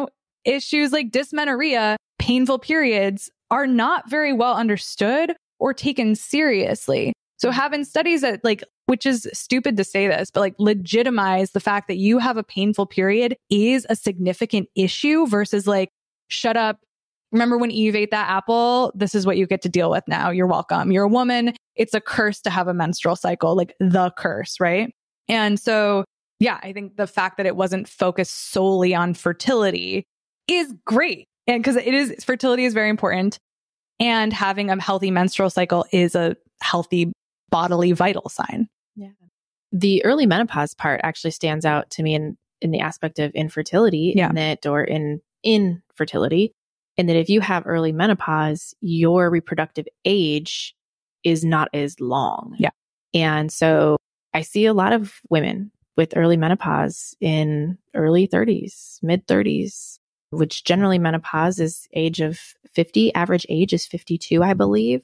issues like dysmenorrhea, painful periods are not very well understood or taken seriously. So having studies that which is stupid to say this, but legitimize the fact that you have a painful period is a significant issue versus shut up. Remember when Eve ate that apple? This is what you get to deal with now. You're welcome. You're a woman. It's a curse to have a menstrual cycle, the curse, right? And so, yeah, I think the fact that it wasn't focused solely on fertility is great. And because fertility is very important. And having a healthy menstrual cycle is a healthy bodily vital sign. Yeah. The early menopause part actually stands out to me in the aspect of infertility or in infertility. And that if you have early menopause, your reproductive age is not as long. Yeah. And so I see a lot of women with early menopause in early 30s, mid 30s, which generally menopause is age of 50. Average age is 52, I believe.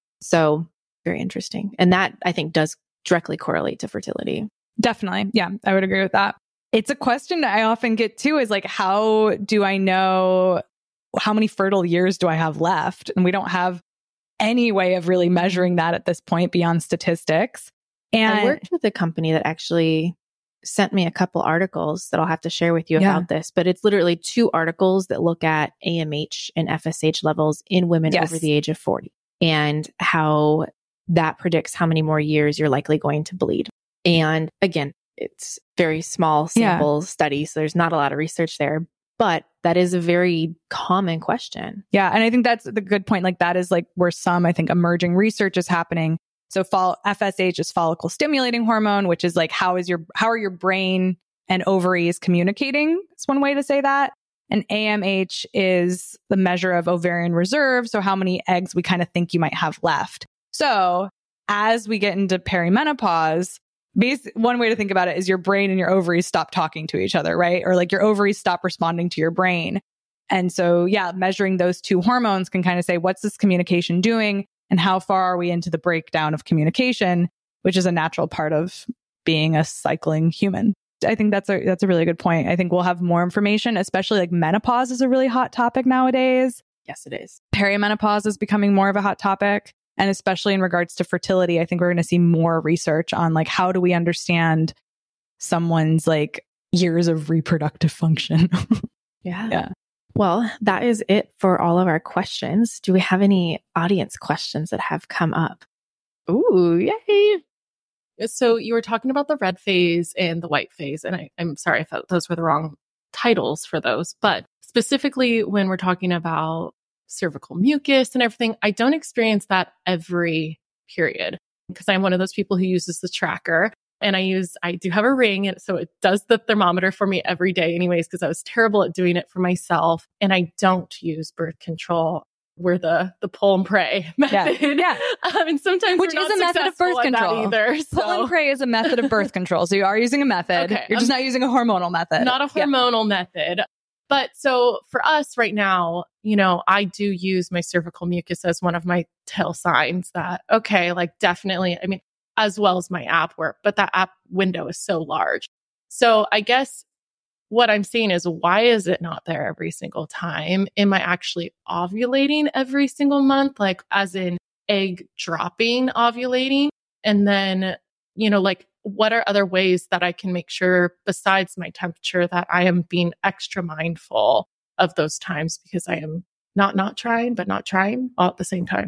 So very interesting. And that I think does directly correlate to fertility. Definitely. Yeah, I would agree with that. It's a question that I often get too, is like, how do I know how many fertile years do I have left? And we don't have any way of really measuring that at this point beyond statistics. And I worked with a company that actually sent me a couple articles that I'll have to share with you about this, but it's literally 2 articles that look at AMH and FSH levels in women over the age of 40 and how that predicts how many more years you're likely going to bleed. And again, it's very small sample study, so there's not a lot of research there, but that is a very common question. Yeah. And I think that's the good point. Like that is like where some, I think, emerging research is happening. So FSH is follicle stimulating hormone, which is like, how are your brain and ovaries communicating? It's one way to say that. And AMH is the measure of ovarian reserve. So how many eggs we kind of think you might have left. So as we get into perimenopause, one way to think about it is your brain and your ovaries stop talking to each other, right? Or like your ovaries stop responding to your brain. And so, measuring those 2 hormones can kind of say, what's this communication doing? And how far are we into the breakdown of communication, which is a natural part of being a cycling human. I think that's a really good point. I think we'll have more information, especially like menopause is a really hot topic nowadays. Yes, it is. Perimenopause is becoming more of a hot topic. And especially in regards to fertility, I think we're going to see more research on like, how do we understand someone's like years of reproductive function? Yeah. Well, that is it for all of our questions. Do we have any audience questions that have come up? Ooh, yay. So you were talking about the red phase and the white phase, and I'm sorry if those were the wrong titles for those, but specifically when we're talking about cervical mucus and everything, I don't experience that every period because I'm one of those people who uses the tracker. And I do have a ring. And so it does the thermometer for me every day anyways, because I was terrible at doing it for myself. And I don't use birth control. We're the pull and pray method. Yeah. And sometimes which is a method of birth control. Either, so. Pull and pray is a method of birth control. So you are using a method. Okay. You're just not using a hormonal method. Not a hormonal method. But so for us right now, I do use my cervical mucus as one of my tell signs that, okay, like definitely, I mean, as well as my app work, but that app window is so large. So I guess what I'm saying is, why is it not there every single time? Am I actually ovulating every single month? Like as in egg dropping ovulating? And then, like what are other ways that I can make sure besides my temperature that I am being extra mindful of those times because I am not trying, but not trying all at the same time.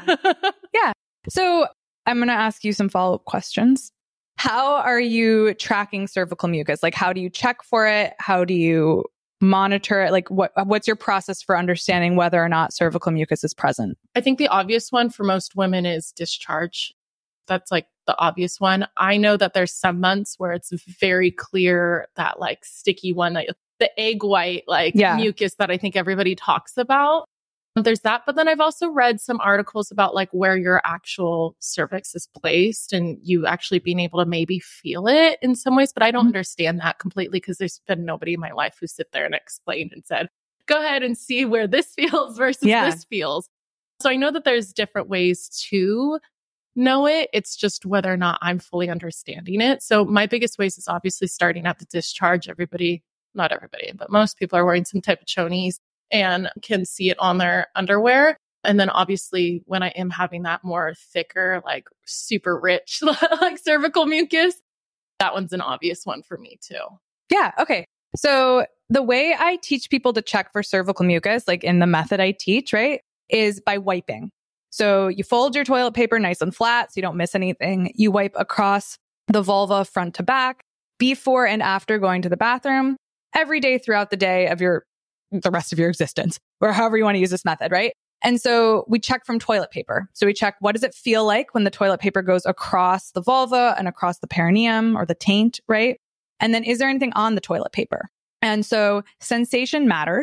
Yeah. So I'm going to ask you some follow-up questions. How are you tracking cervical mucus? Like, how do you check for it? How do you monitor it? Like, what's your process for understanding whether or not cervical mucus is present? I think the obvious one for most women is discharge. That's like the obvious one. I know that there's some months where it's very clear that like sticky one, like the egg white, mucus that I think everybody talks about. There's that. But then I've also read some articles about like where your actual cervix is placed and you actually being able to maybe feel it in some ways. But I don't understand that completely because there's been nobody in my life who sit there and explained and said, go ahead and see where this feels versus this feels. So I know that there's different ways to know it. It's just whether or not I'm fully understanding it. So my biggest ways is obviously starting at the discharge. Not everybody, but most people are wearing some type of chonies and can see it on their underwear. And then obviously when I am having that more thicker, like super rich, like cervical mucus, that one's an obvious one for me too. Yeah. Okay. So the way I teach people to check for cervical mucus, like in the method I teach, right, is by wiping. So you fold your toilet paper nice and flat so you don't miss anything. You wipe across the vulva front to back before and after going to the bathroom every day throughout the day of the rest of your existence, or however you want to use this method, right? And so we check from toilet paper. So we check, what does it feel like when the toilet paper goes across the vulva and across the perineum or the taint, right? And then is there anything on the toilet paper? And so sensation matters.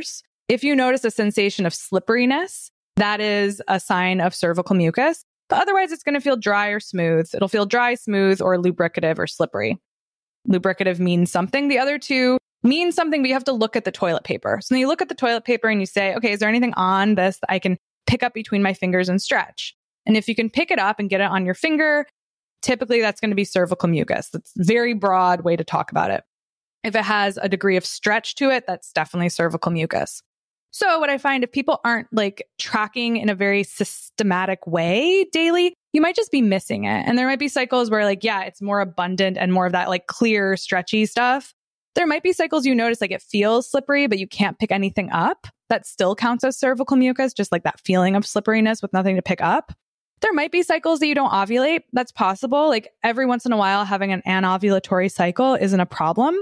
If you notice a sensation of slipperiness, that is a sign of cervical mucus. But otherwise, it's going to feel dry or smooth. It'll feel dry, smooth, or lubricative or slippery. Lubricative means something. The other two mean something, but you have to look at the toilet paper. So then you look at the toilet paper and you say, okay, is there anything on this that I can pick up between my fingers and stretch? And if you can pick it up and get it on your finger, typically that's going to be cervical mucus. That's a very broad way to talk about it. If it has a degree of stretch to it, that's definitely cervical mucus. So what I find, if people aren't like tracking in a very systematic way daily, you might just be missing it. And there might be cycles where like, yeah, it's more abundant and more of that like clear, stretchy stuff. There might be cycles you notice like it feels slippery, but you can't pick anything up. That still counts as cervical mucus, just like that feeling of slipperiness with nothing to pick up. There might be cycles that you don't ovulate. That's possible. Like every once in a while, having an anovulatory cycle isn't a problem.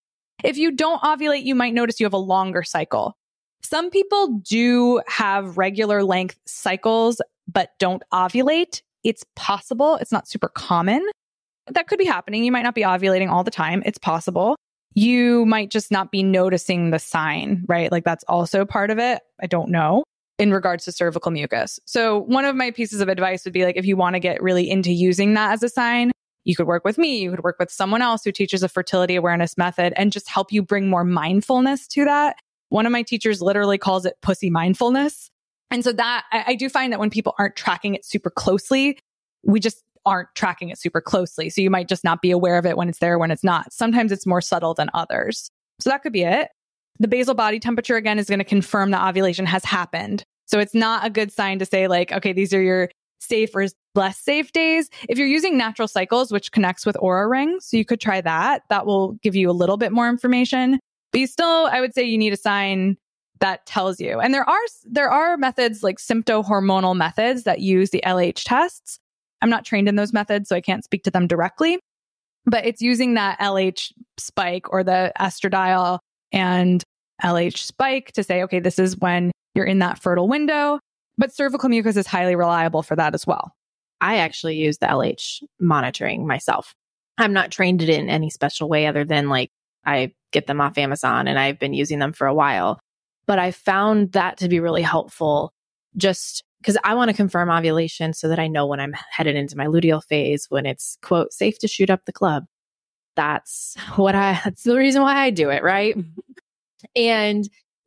If you don't ovulate, you might notice you have a longer cycle. Some people do have regular length cycles, but don't ovulate. It's possible. It's not super common. That could be happening. You might not be ovulating all the time. It's possible. You might just not be noticing the sign, right? Like that's also part of it. I don't know in regards to cervical mucus. So one of my pieces of advice would be like, if you want to get really into using that as a sign, you could work with me. You could work with someone else who teaches a fertility awareness method and just help you bring more mindfulness to that. One of my teachers literally calls it pussy mindfulness. And so that I do find that when people aren't tracking it super closely, we just aren't tracking it super closely. So you might just not be aware of it when it's there, when it's not. Sometimes it's more subtle than others. So that could be it. The basal body temperature, again, is going to confirm that ovulation has happened. So it's not a good sign to say like, okay, these are your safe or less safe days. If you're using natural cycles, which connects with Oura Ring, so you could try that. That will give you a little bit more information. But you still, I would say you need a sign that tells you. And there are methods like symptohormonal methods that use the LH tests. I'm not trained in those methods, so I can't speak to them directly. But it's using that LH spike or the estradiol and LH spike to say, okay, this is when you're in that fertile window. But cervical mucus is highly reliable for that as well. I actually use the LH monitoring myself. I'm not trained in any special way other than like I get them off Amazon and I've been using them for a while. But I found that to be really helpful just because I want to confirm ovulation so that I know when I'm headed into my luteal phase, when it's, quote, safe to shoot up the club. That's the reason why I do it, right? And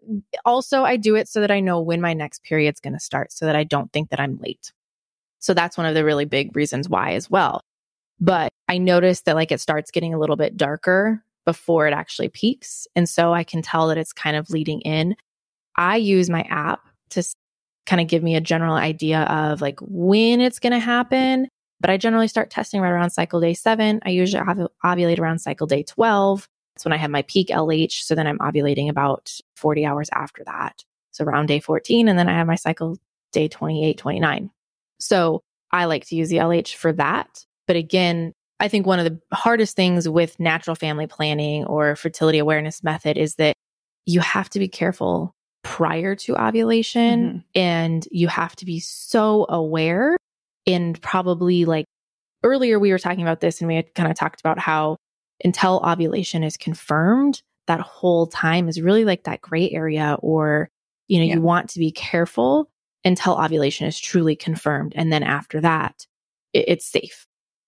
also I do it so that I know when my next period's going to start so that I don't think that I'm late. So that's one of the really big reasons why as well. But I noticed that like it starts getting a little bit darker before it actually peaks. And so I can tell that it's kind of leading in. I use my app to kind of give me a general idea of like when it's going to happen. But I generally start testing right around cycle day 7. I usually ovulate around cycle day 12. That's when I have my peak LH. So then I'm ovulating about 40 hours after that. So around day 14. And then I have my cycle day 28, 29. So I like to use the LH for that. But again, I think one of the hardest things with natural family planning or fertility awareness method is that you have to be careful prior to ovulation and you have to be so aware. And probably like earlier we were talking about this and we had kind of talked about how until ovulation is confirmed, that whole time is really like that gray area or, you want to be careful until ovulation is truly confirmed. And then after that, it's safe.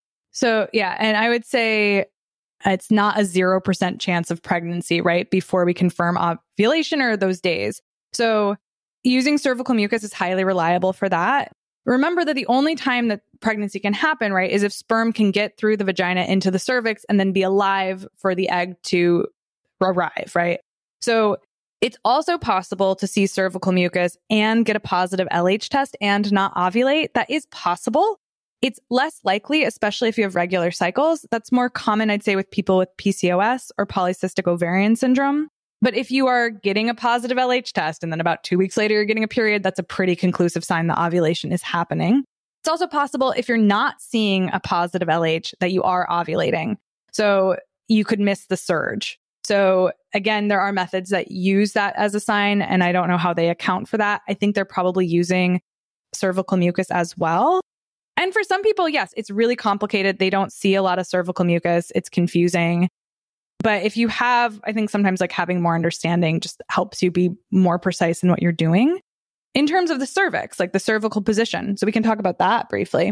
So yeah, and I would say it's not a 0% chance of pregnancy, right? Before we confirm ovulation or those days. So using cervical mucus is highly reliable for that. Remember that the only time that pregnancy can happen, right, is if sperm can get through the vagina into the cervix and then be alive for the egg to arrive, right? So it's also possible to see cervical mucus and get a positive LH test and not ovulate. That is possible. It's less likely, especially if you have regular cycles. That's more common, I'd say, with people with PCOS or polycystic ovarian syndrome. But if you are getting a positive LH test and then about 2 weeks later you're getting a period, that's a pretty conclusive sign that ovulation is happening. It's also possible if you're not seeing a positive LH that you are ovulating. So you could miss the surge. So again, there are methods that use that as a sign, and I don't know how they account for that. I think they're probably using cervical mucus as well. And for some people, yes, it's really complicated. They don't see a lot of cervical mucus. It's confusing. But if you have, I think sometimes like having more understanding just helps you be more precise in what you're doing. In terms of the cervix, like the cervical position. So we can talk about that briefly.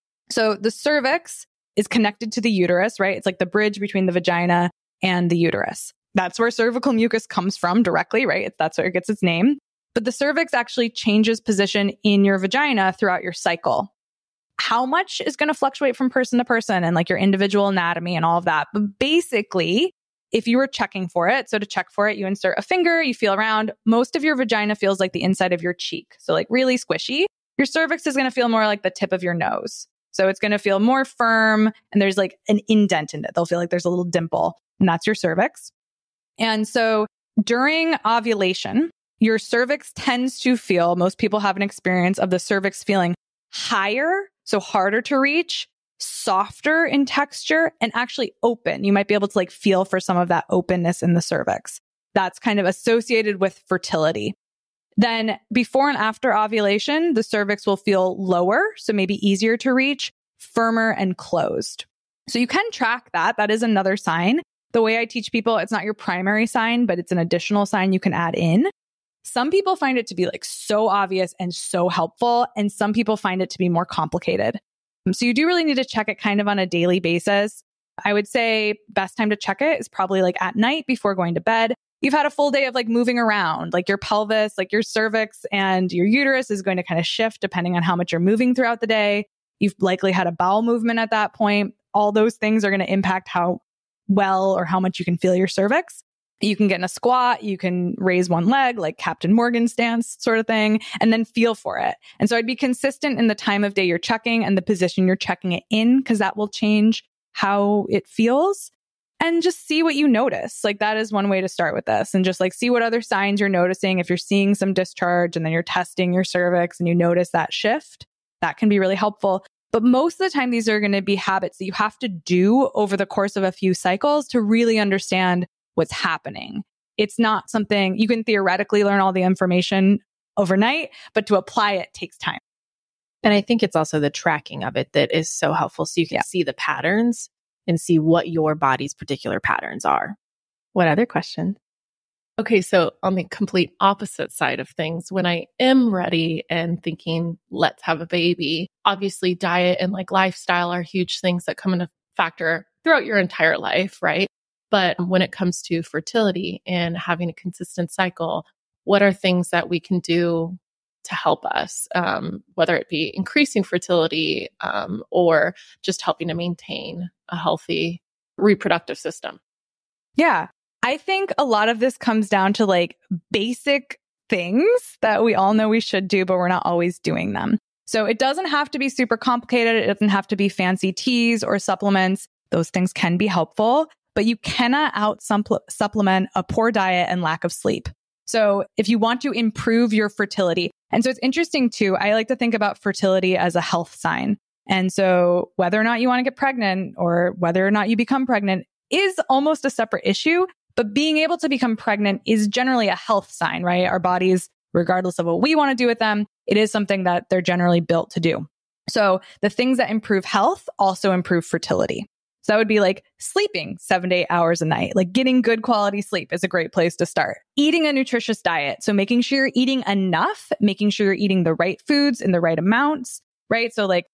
So the cervix is connected to the uterus, right? It's like the bridge between the vagina and the uterus. That's where cervical mucus comes from directly, right? That's where it gets its name. But the cervix actually changes position in your vagina throughout your cycle. How much is going to fluctuate from person to person and like your individual anatomy and all of that. But basically, if you were checking for it, so to check for it, you insert a finger, you feel around. Most of your vagina feels like the inside of your cheek. So like really squishy. Your cervix is going to feel more like the tip of your nose. So it's going to feel more firm and there's like an indent in it. They'll feel like there's a little dimple and that's your cervix. And so during ovulation, your cervix tends to feel, most people have an experience of the cervix feeling higher, so harder to reach, softer in texture, and actually open. You might be able to like feel for some of that openness in the cervix. That's kind of associated with fertility. Then before and after ovulation, the cervix will feel lower, so maybe easier to reach, firmer and closed. So you can track that. That is another sign. The way I teach people, it's not your primary sign, but it's an additional sign you can add in. Some people find it to be like so obvious and so helpful, and some people find it to be more complicated. So you do really need to check it kind of on a daily basis. I would say best time to check it is probably like at night before going to bed. You've had a full day of like moving around, like your pelvis, like your cervix and your uterus is going to kind of shift depending on how much you're moving throughout the day. You've likely had a bowel movement at that point. All those things are going to impact how well or how much you can feel your cervix. You can get in a squat, you can raise one leg, like Captain Morgan stance sort of thing, and then feel for it. And so I'd be consistent in the time of day you're checking and the position you're checking it in, because that will change how it feels. And just see what you notice. Like that is one way to start with this. And just like see what other signs you're noticing. If you're seeing some discharge and then you're testing your cervix and you notice that shift, that can be really helpful. But most of the time, these are going to be habits that you have to do over the course of a few cycles to really understand what's happening. It's not something you can theoretically learn all the information overnight, but to apply it takes time. And I think it's also the tracking of it that is so helpful. So you can see the patterns and see what your body's particular patterns are. What other questions? Okay, so on the complete opposite side of things, when I am ready and thinking, let's have a baby, obviously diet and like lifestyle are huge things that come into factor throughout your entire life, right? But when it comes to fertility and having a consistent cycle, what are things that we can do to help us, whether it be increasing fertility or just helping to maintain a healthy reproductive system? Yeah, I think a lot of this comes down to like basic things that we all know we should do, but we're not always doing them. So it doesn't have to be super complicated. It doesn't have to be fancy teas or supplements. Those things can be helpful, but you cannot supplement a poor diet and lack of sleep. So if you want to improve your fertility, and so it's interesting too, I like to think about fertility as a health sign. And so whether or not you want to get pregnant or whether or not you become pregnant is almost a separate issue, but being able to become pregnant is generally a health sign, right? Our bodies, regardless of what we want to do with them, it is something that they're generally built to do. So the things that improve health also improve fertility. So that would be like sleeping 7 to 8 hours a night, like getting good quality sleep is a great place to start. Eating a nutritious diet. So making sure you're eating enough, making sure you're eating the right foods in the right amounts, right? So like,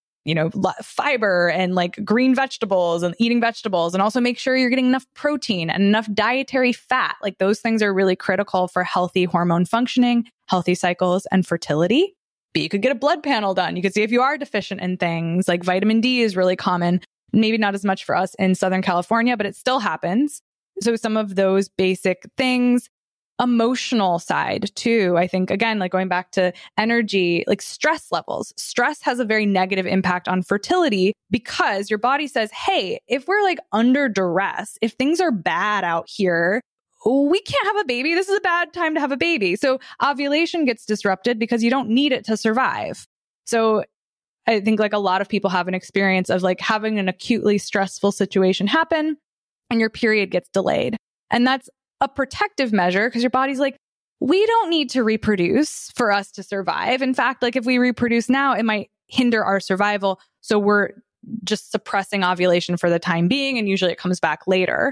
fiber and like green vegetables and eating vegetables, and also make sure you're getting enough protein and enough dietary fat. Like those things are really critical for healthy hormone functioning, healthy cycles, and fertility. But you could get a blood panel done. You could see if you are deficient in things like vitamin D is really common. Maybe not as much for us in Southern California, but it still happens. So some of those basic things. Emotional side too. I think, again, like going back to energy, like stress levels. Stress has a very negative impact on fertility because your body says, hey, if we're like under duress, if things are bad out here, we can't have a baby. This is a bad time to have a baby. So ovulation gets disrupted because you don't need it to survive. So I think like a lot of people have an experience of like having an acutely stressful situation happen and your period gets delayed. And that's a protective measure because your body's like, we don't need to reproduce for us to survive. In fact, like if we reproduce now, it might hinder our survival. So we're just suppressing ovulation for the time being. And usually it comes back later.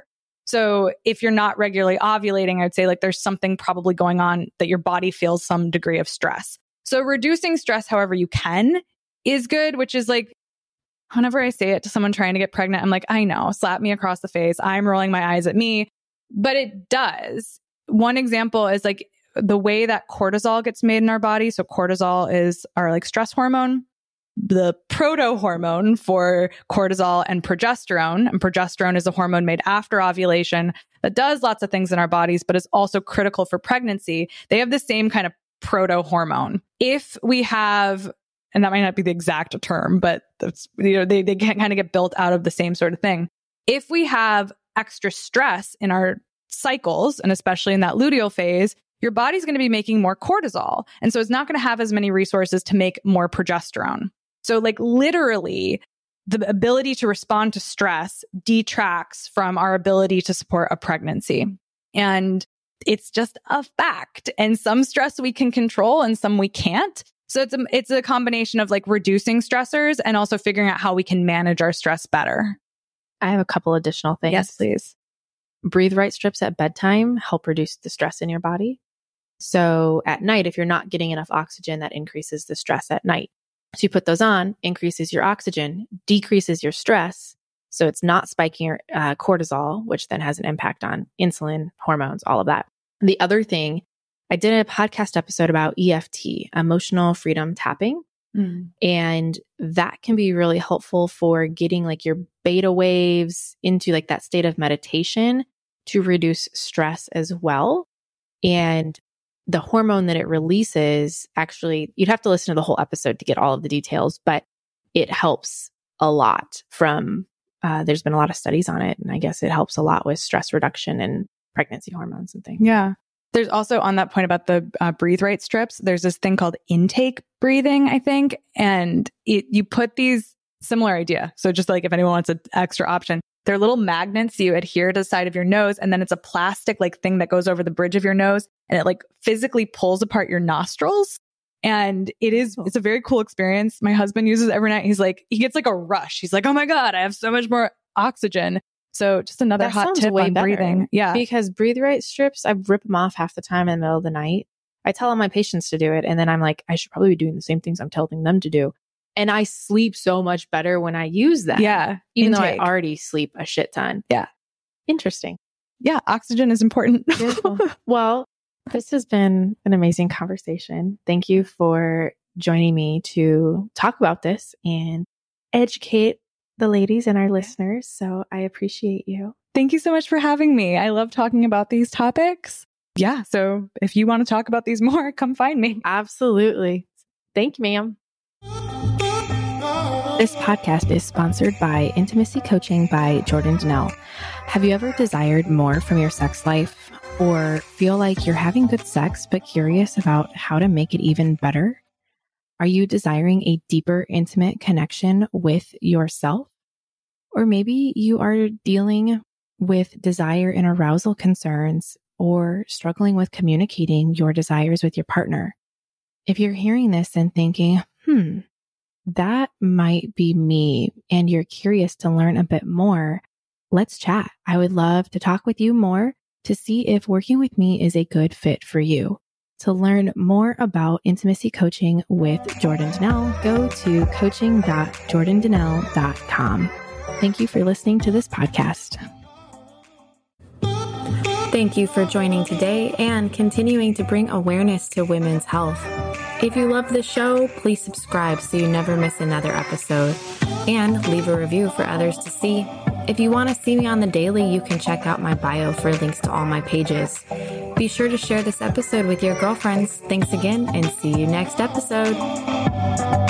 So if you're not regularly ovulating, I'd say like there's something probably going on that your body feels some degree of stress. So reducing stress however you can is good, which is like, whenever I say it to someone trying to get pregnant, I'm like, I know, slap me across the face. I'm rolling my eyes at me, but it does. One example is like the way that cortisol gets made in our body. So cortisol is our like stress hormone, the proto hormone for cortisol and progesterone. And progesterone is a hormone made after ovulation that does lots of things in our bodies, but is also critical for pregnancy. They have the same kind of proto hormone. If we have, and that might not be the exact term, but that's, they can kind of get built out of the same sort of thing. If we have extra stress in our cycles, and especially in that luteal phase, your body's going to be making more cortisol. And so it's not going to have as many resources to make more progesterone. So like literally the ability to respond to stress detracts from our ability to support a pregnancy. And it's just a fact. And some stress we can control and some we can't. So it's a combination of like reducing stressors and also figuring out how we can manage our stress better. I have a couple additional things. Yes, please. Breathe Right strips at bedtime help reduce the stress in your body. So at night, if you're not getting enough oxygen, that increases the stress at night. So you put those on, increases your oxygen, decreases your stress. So it's not spiking your cortisol, which then has an impact on insulin, hormones, all of that. And the other thing, I did a podcast episode about EFT, emotional freedom tapping. And that can be really helpful for getting like your beta waves into like that state of meditation to reduce stress as well. And the hormone that it releases, actually, you'd have to listen to the whole episode to get all of the details, but it helps a lot from, there's been a lot of studies on it. And I guess it helps a lot with stress reduction and pregnancy hormones and things. Yeah. There's also on that point about the Breathe Right strips, there's this thing called intake breathing, I think. And you put these, similar idea. So just like if anyone wants an extra option, they're little magnets you adhere to the side of your nose. And then it's a plastic like thing that goes over the bridge of your nose. And it like physically pulls apart your nostrils. And it's a very cool experience. My husband uses it every night. He's like, he gets like a rush. He's like, oh my God, I have so much more oxygen. So just another hot tip on breathing. Yeah. Because Breathe Right strips, I rip them off half the time in the middle of the night. I tell all my patients to do it. And then I'm like, I should probably be doing the same things I'm telling them to do. And I sleep so much better when I use them. Yeah. Even though I already sleep a shit ton. Yeah. Interesting. Yeah. Oxygen is important. Beautiful. Well, this has been an amazing conversation. Thank you for joining me to talk about this and educate the ladies and our listeners. So I appreciate you. Thank you so much for having me. I love talking about these topics. Yeah. So if you want to talk about these more, come find me. Absolutely. Thank you, ma'am. This podcast is sponsored by Intimacy Coaching by Jordan Donnell. Have you ever desired more from your sex life or feel like you're having good sex but curious about how to make it even better? Are you desiring a deeper, intimate connection with yourself? Or maybe you are dealing with desire and arousal concerns or struggling with communicating your desires with your partner. If you're hearing this and thinking, that might be me, and you're curious to learn a bit more, let's chat. I would love to talk with you more to see if working with me is a good fit for you. To learn more about intimacy coaching with Jordan Donnell, go to coaching.jordandonnell.com. Thank you for listening to this podcast. Thank you for joining today and continuing to bring awareness to women's health. If you love the show, please subscribe so you never miss another episode, and leave a review for others to see. If you want to see me on the daily, you can check out my bio for links to all my pages. Be sure to share this episode with your girlfriends. Thanks again, and see you next episode.